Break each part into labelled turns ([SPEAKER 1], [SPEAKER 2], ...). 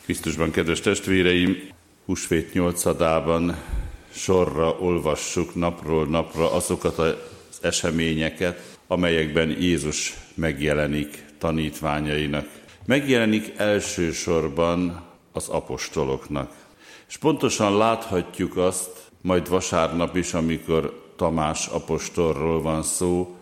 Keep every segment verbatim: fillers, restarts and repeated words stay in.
[SPEAKER 1] Krisztusban, kedves testvéreim, húsvét nyolcadában sorra olvassuk napról napra azokat az eseményeket, amelyekben Jézus megjelenik tanítványainak. Megjelenik elsősorban az apostoloknak. És pontosan láthatjuk azt, majd vasárnap is, amikor Tamás apostolról van szó,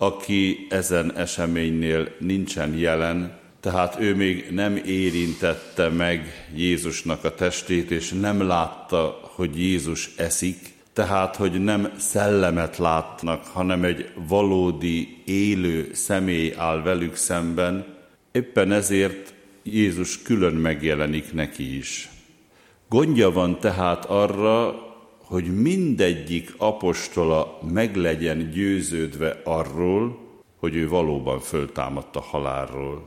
[SPEAKER 1] aki ezen eseménynél nincsen jelen, tehát ő még nem érintette meg Jézusnak a testét, és nem látta, hogy Jézus eszik, tehát, hogy nem szellemet látnak, hanem egy valódi, élő személy áll velük szemben. Éppen ezért Jézus külön megjelenik neki is. Gondja van tehát arra, hogy mindegyik apostola meg legyen győződve arról, hogy ő valóban föltámadt a halálról.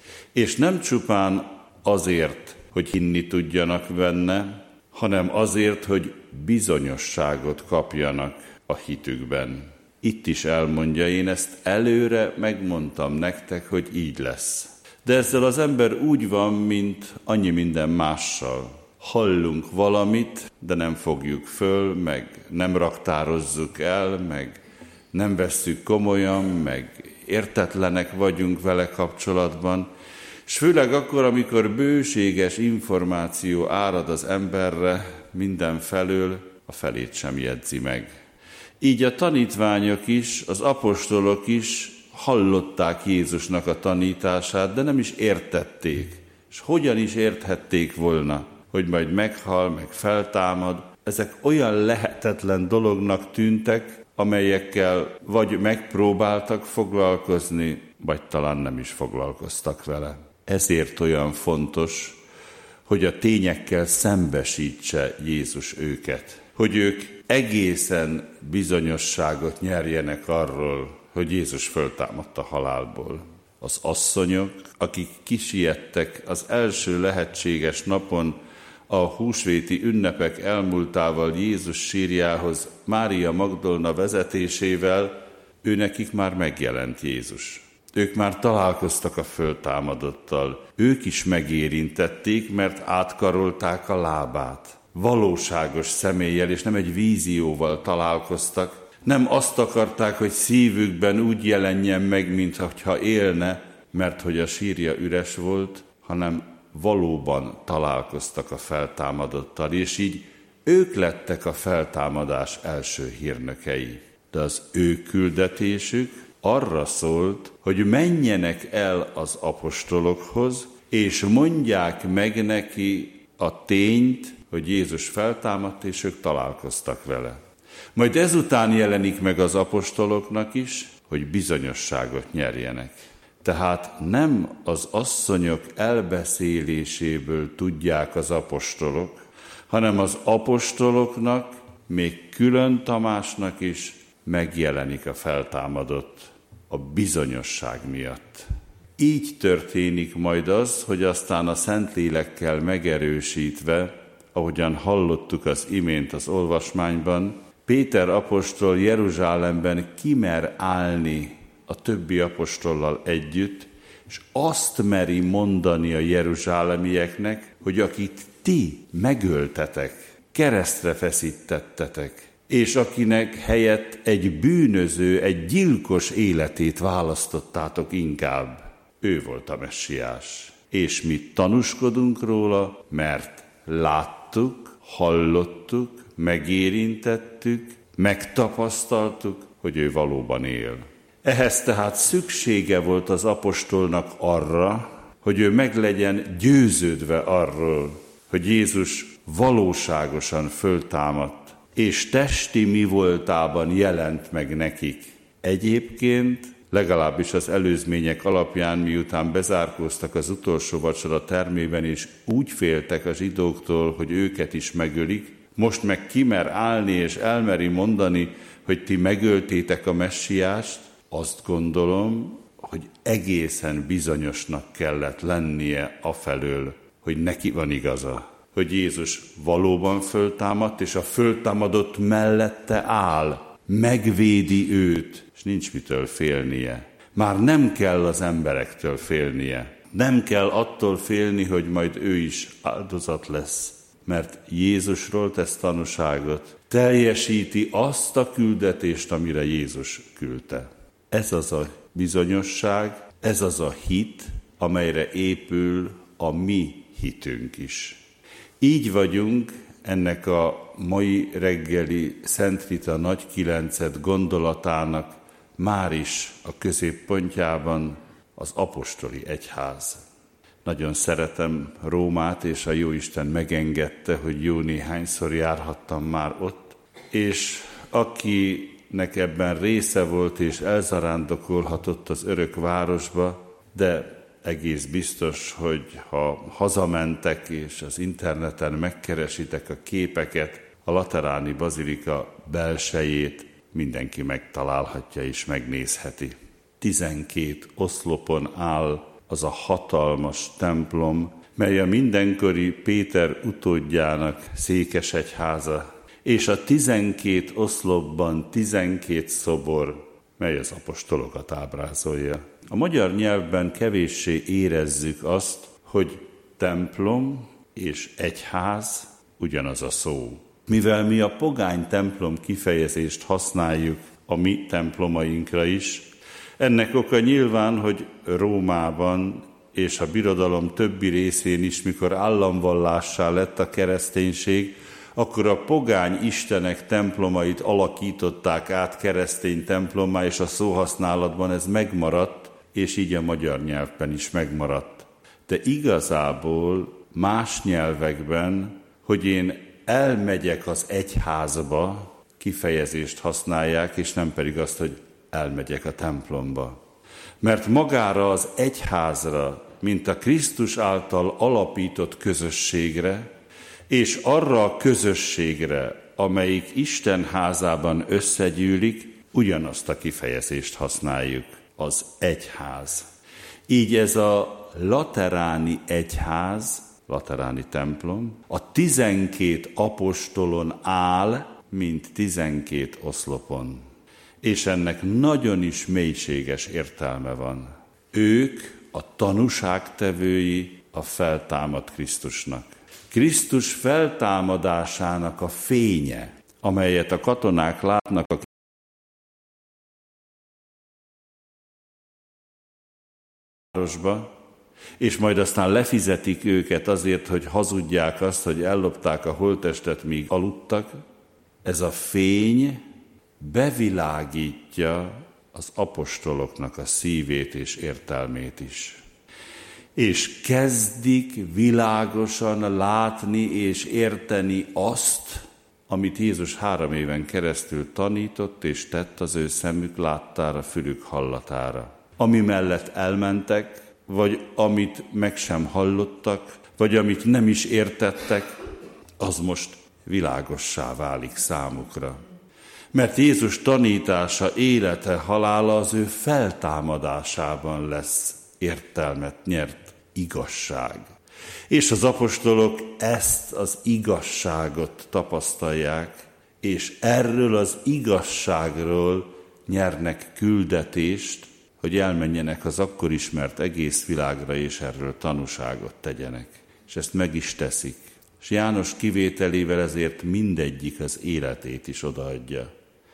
[SPEAKER 1] És nem csupán azért, hogy hinni tudjanak benne, hanem azért, hogy bizonyosságot kapjanak a hitükben. Itt is elmondja, én ezt előre megmondtam nektek, hogy így lesz. De ezzel az ember úgy van, mint annyi minden mással. Hallunk valamit, de nem fogjuk föl, meg nem raktározzuk el, meg nem vesszük komolyan, meg értetlenek vagyunk vele kapcsolatban, és főleg akkor, amikor bőséges információ árad az emberre mindenfelől, a felét sem jegyzi meg. Így a tanítványok is, az apostolok is hallották Jézusnak a tanítását, de nem is értették. És hogyan is érthették volna, hogy majd meghal, meg feltámad. Ezek olyan lehetetlen dolognak tűntek, amelyekkel vagy megpróbáltak foglalkozni, vagy talán nem is foglalkoztak vele. Ezért olyan fontos, hogy a tényekkel szembesítse Jézus őket. Hogy ők egészen bizonyosságot nyerjenek arról, hogy Jézus föltámadt a halálból. Az asszonyok, akik kisiettek az első lehetséges napon a húsvéti ünnepek elmúltával Jézus sírjához Mária Magdolna vezetésével, őnekik már megjelent Jézus. Ők már találkoztak a föltámadottal. Ők is megérintették, mert átkarolták a lábát. Valóságos személlyel és nem egy vízióval találkoztak. Nem azt akarták, hogy szívükben úgy jelenjen meg, mintha élne, mert hogy a sírja üres volt, hanem valóban találkoztak a feltámadottal, és így ők lettek a feltámadás első hírnökei. De az ő küldetésük arra szólt, hogy menjenek el az apostolokhoz, és mondják meg neki a tényt, hogy Jézus feltámadt, és ők találkoztak vele. Majd ezután jelenik meg az apostoloknak is, hogy bizonyosságot nyerjenek. Tehát nem az asszonyok elbeszéléséből tudják az apostolok, hanem az apostoloknak, még külön Tamásnak is megjelenik a feltámadott a bizonyosság miatt. Így történik majd az, hogy aztán a Szentlélekkel megerősítve, ahogyan hallottuk az imént az olvasmányban, Péter apostol Jeruzsálemben kimer állni a többi apostollal együtt, és azt meri mondani a jeruzsálemieknek, hogy akit ti megöltetek, keresztre feszítettetek, és akinek helyett egy bűnöző, egy gyilkos életét választottátok inkább, ő volt a messiás. És mi tanúskodunk róla, mert láttuk, hallottuk, megérintettük, megtapasztaltuk, hogy ő valóban él. Ehhez tehát szüksége volt az apostolnak arra, hogy ő meg legyen győződve arról, hogy Jézus valóságosan föltámadt, és testi mi voltában jelent meg nekik. Egyébként, legalábbis az előzmények alapján, miután bezárkóztak az utolsó vacsora termében, és úgy féltek a zsidóktól, hogy őket is megölik, most meg kimer állni és elmeri mondani, hogy ti megöltétek a messiást, azt gondolom, hogy egészen bizonyosnak kellett lennie afelől, hogy neki van igaza, hogy Jézus valóban föltámadt, és a föltámadott mellette áll, megvédi őt, és nincs mitől félnie. Már nem kell az emberektől félnie. Nem kell attól félni, hogy majd ő is áldozat lesz, mert Jézusról tesz tanúságot, teljesíti azt a küldetést, amire Jézus küldte. Ez az a bizonyosság, ez az a hit, amelyre épül a mi hitünk is. Így vagyunk ennek a mai reggeli Szent Rita Nagykilenced gondolatának már is a középpontjában az apostoli egyház. Nagyon szeretem Rómát, és a Jóisten megengedte, hogy jó néhányszor járhattam már ott, és akinek ebben része volt és elzarándokolhatott az örök városba, de egész biztos, hogy ha hazamentek és az interneten megkeresitek a képeket, a Lateráni Bazilika belsejét mindenki megtalálhatja és megnézheti. Tizenkét oszlopon áll az a hatalmas templom, mely a mindenkori Péter utódjának székesegyháza, és a tizenkét oszlopban tizenkét szobor, mely az apostolokat ábrázolja. A magyar nyelvben kevéssé érezzük azt, hogy templom és egyház ugyanaz a szó. Mivel mi a pogány templom kifejezést használjuk a mi templomainkra is, ennek oka nyilván, hogy Rómában és a birodalom többi részén is, mikor államvallássá lett a kereszténység, akkor a pogány istenek templomait alakították át keresztény templommá, és a szóhasználatban ez megmaradt, és így a magyar nyelvben is megmaradt. De igazából más nyelvekben, hogy én elmegyek az egyházba, kifejezést használják, és nem pedig azt, hogy elmegyek a templomba. Mert magára az egyházra, mint a Krisztus által alapított közösségre, és arra a közösségre, amelyik Isten házában összegyűlik, ugyanazt a kifejezést használjuk, az egyház. Így ez a lateráni egyház, lateráni templom, a tizenkét apostolon áll, mint tizenkét oszlopon. És ennek nagyon is mélységes értelme van. Ők a tanúságtevői a feltámadt Krisztusnak. Krisztus feltámadásának a fénye, amelyet a katonák látnak a városba, és majd aztán lefizetik őket azért, hogy hazudják azt, hogy ellopták a holttestet, míg aludtak. Ez a fény bevilágítja az apostoloknak a szívét és értelmét is. És kezdik világosan látni és érteni azt, amit Jézus három éven keresztül tanított és tett az ő szemük láttára, fülük hallatára. Ami mellett elmentek, vagy amit meg sem hallottak, vagy amit nem is értettek, az most világossá válik számukra. Mert Jézus tanítása, élete, halála az ő feltámadásában lesz értelmet nyert igazság. És az apostolok ezt az igazságot tapasztalják, és erről az igazságról nyernek küldetést, hogy elmenjenek az akkor ismert egész világra, és erről tanúságot tegyenek. És ezt meg is teszik. És János kivételével ezért mindegyik az életét is odaadja.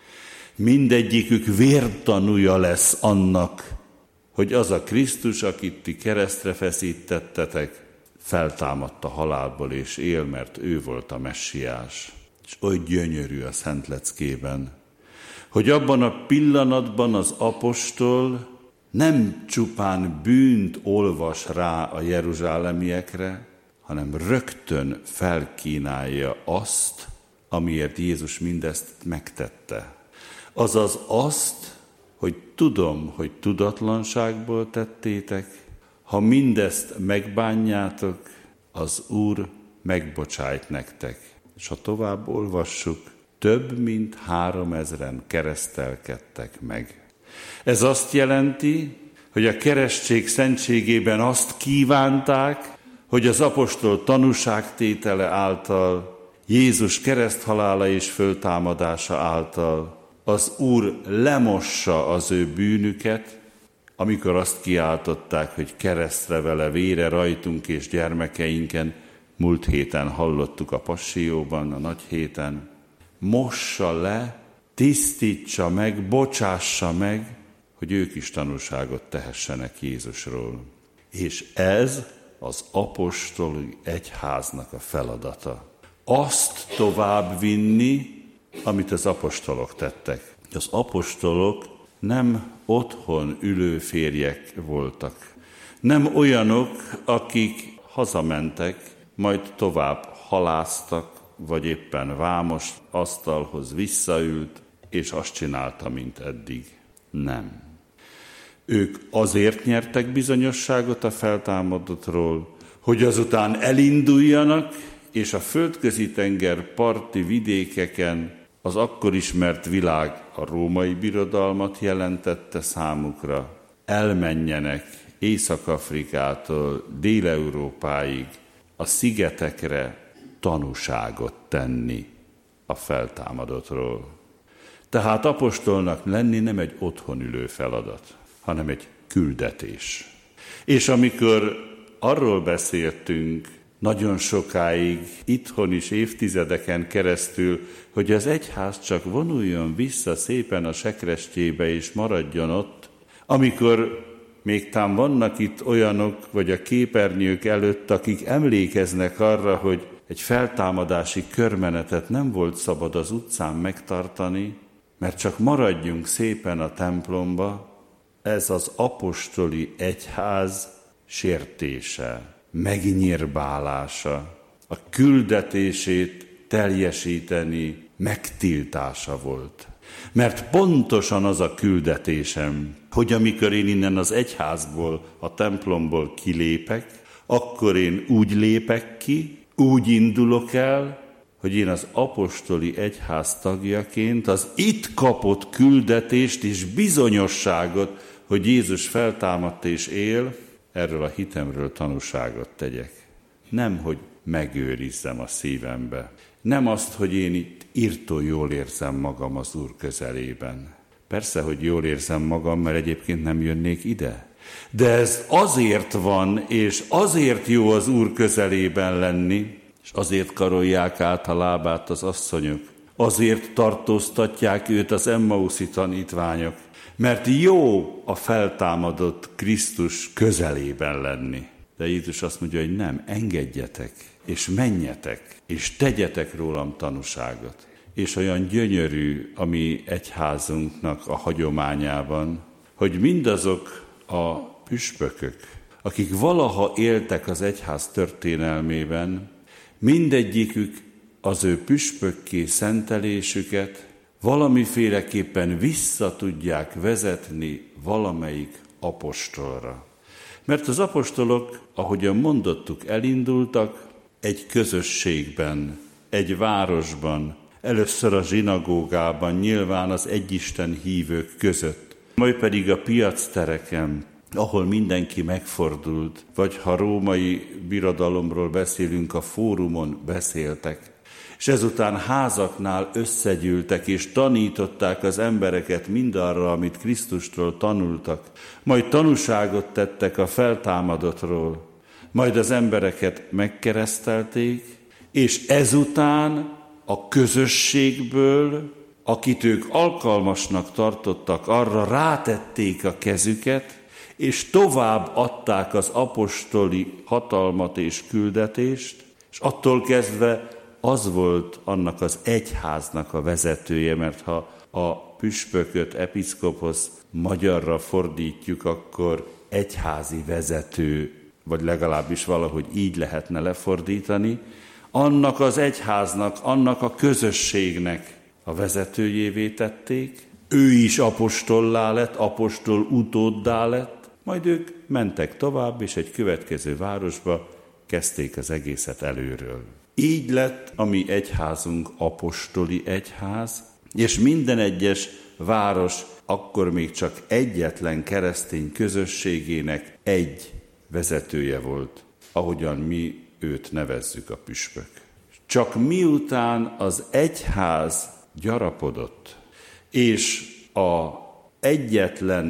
[SPEAKER 1] Mindegyikük vértanúja lesz annak, hogy az a Krisztus, akit ti keresztre feszítettetek, feltámadt a halálból és él, mert ő volt a messiás. És oly gyönyörű a Szent Leckében, hogy abban a pillanatban az apostol nem csupán bűnt olvas rá a jeruzsálemiekre, hanem rögtön felkínálja azt, amiért Jézus mindezt megtette. Azaz azt, hogy tudom, hogy tudatlanságból tettétek, ha mindezt megbánjátok, az Úr megbocsájt nektek. És ha tovább olvassuk, több mint háromezren keresztelkedtek meg. Ez azt jelenti, hogy a keresztség szentségében azt kívánták, hogy az apostol tanúságtétele által, Jézus kereszthalála és föltámadása által az Úr lemossa az ő bűnüket, amikor azt kiáltották, hogy keresztre vele, vére rajtunk és gyermekeinken, múlt héten hallottuk a Passió-ban, a nagy héten, mossa le, tisztítsa meg, bocsássa meg, hogy ők is tanúságot tehessenek Jézusról. És ez az apostoli egyháznak a feladata. Azt továbbvinni, amit az apostolok tettek. Az apostolok nem otthon ülő férjek voltak. Nem olyanok, akik hazamentek, majd tovább halásztak, vagy éppen vámos asztalhoz visszaült, és azt csinálta, mint eddig. Nem. Ők azért nyertek bizonyosságot a feltámadottról, hogy azután elinduljanak, és a Földközi-tenger parti vidékeken az akkor ismert világ a római birodalmat jelentette számukra. Elmenjenek Észak-Afrikától Dél-Európáig, a szigetekre tanúságot tenni a feltámadottról. Tehát apostolnak lenni nem egy otthon ülő feladat, hanem egy küldetés. És amikor arról beszéltünk nagyon sokáig, itthon is évtizedeken keresztül, hogy az egyház csak vonuljon vissza szépen a sekrestjébe és maradjon ott, amikor még tám vannak itt olyanok, vagy a képernyők előtt, akik emlékeznek arra, hogy egy feltámadási körmenetet nem volt szabad az utcán megtartani, mert csak maradjunk szépen a templomba, ez az apostoli egyház sértése, megnyírbálása, a küldetését teljesíteni megtiltása volt. Mert pontosan az a küldetésem, hogy amikor én innen az egyházból, a templomból kilépek, akkor én úgy lépek ki, úgy indulok el, hogy én az apostoli egyház tagjaként az itt kapott küldetést és bizonyosságot, hogy Jézus feltámadt és él, erről a hitemről tanúságot tegyek. Nem, hogy megőrizzem a szívembe. Nem azt, hogy én itt írtó jól érzem magam az Úr közelében. Persze, hogy jól érzem magam, mert egyébként nem jönnék ide. De ez azért van, és azért jó az Úr közelében lenni, és azért karolják át a lábát az asszonyok. Azért tartóztatják őt az emmauszi tanítványok, mert jó a feltámadott Krisztus közelében lenni. De Jézus azt mondja, hogy nem, engedjetek, és menjetek, és tegyetek rólam tanúságot. És olyan gyönyörű a mi egyházunknak a hagyományában, hogy mindazok a püspökök, akik valaha éltek az egyház történelmében, mindegyikük az ő püspökké szentelésüket valamiféleképpen vissza tudják vezetni valamelyik apostolra. Mert az apostolok, ahogyan mondottuk, elindultak egy közösségben, egy városban, először a zsinagógában, nyilván az egyisten hívők között, majd pedig a piactereken, ahol mindenki megfordult, vagy ha római birodalomról beszélünk, a fórumon beszéltek, és ezután házaknál összegyűltek, és tanították az embereket mindarra, amit Krisztustól tanultak, majd tanúságot tettek a feltámadottról, majd az embereket megkeresztelték, és ezután a közösségből, akit ők alkalmasnak tartottak, arra rátették a kezüket, és tovább adták az apostoli hatalmat és küldetést, és attól kezdve az volt annak az egyháznak a vezetője, mert ha a püspököt, episzkoposz magyarra fordítjuk, akkor egyházi vezető, vagy legalábbis valahogy így lehetne lefordítani, annak az egyháznak, annak a közösségnek a vezetőjévé tették, ő is apostollá lett, apostol utóddá lett, majd ők mentek tovább, és egy következő városba kezdték az egészet előről. Így lett a mi egyházunk apostoli egyház, és minden egyes város akkor még csak egyetlen keresztény közösségének egy vezetője volt, ahogyan mi őt nevezzük, a püspök. Csak miután az egyház gyarapodott, és a egyetlen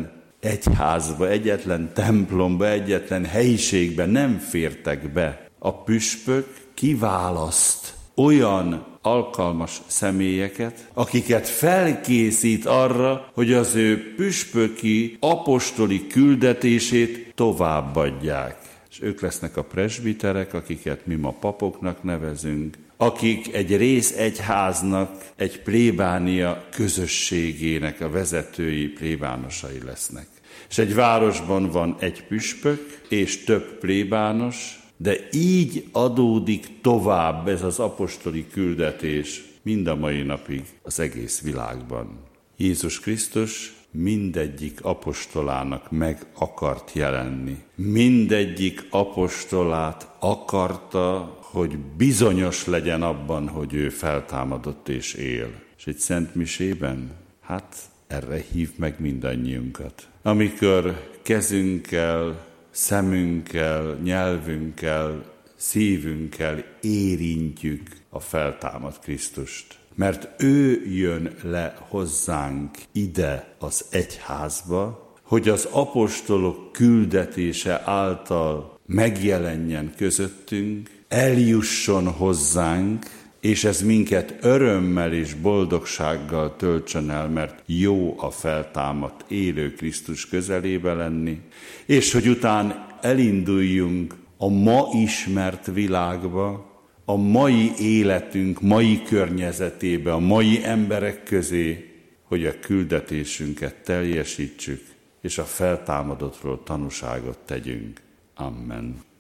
[SPEAKER 1] egyházba, egyetlen templomba, egyetlen helyiségbe nem fértek be. A püspök kiválaszt olyan alkalmas személyeket, akiket felkészít arra, hogy az ő püspöki, apostoli küldetését továbbadják. És ők lesznek a presbiterek, akiket mi ma papoknak nevezünk, akik egy rész egyháznak, egy plébánia közösségének a vezetői, plébánosai lesznek. És egy városban van egy püspök és több plébános, de így adódik tovább ez az apostoli küldetés mind a mai napig az egész világban. Jézus Krisztus mindegyik apostolának meg akart jelenni. Mindegyik apostolát akarta, hogy bizonyos legyen abban, hogy ő feltámadott és él. És egy szent misében, hát erre hív meg mindannyiunkat. Amikor kezünkkel, szemünkkel, nyelvünkkel, szívünkkel érintjük a feltámadt Krisztust. Mert ő jön le hozzánk ide az egyházba, hogy az apostolok küldetése által megjelenjen közöttünk, eljusson hozzánk, és ez minket örömmel és boldogsággal töltsön el, mert jó a feltámadt élő Krisztus közelébe lenni, és hogy után elinduljunk a ma ismert világba, a mai életünk, mai környezetébe, a mai emberek közé, hogy a küldetésünket teljesítsük, és a feltámadottról tanúságot tegyünk. Amen.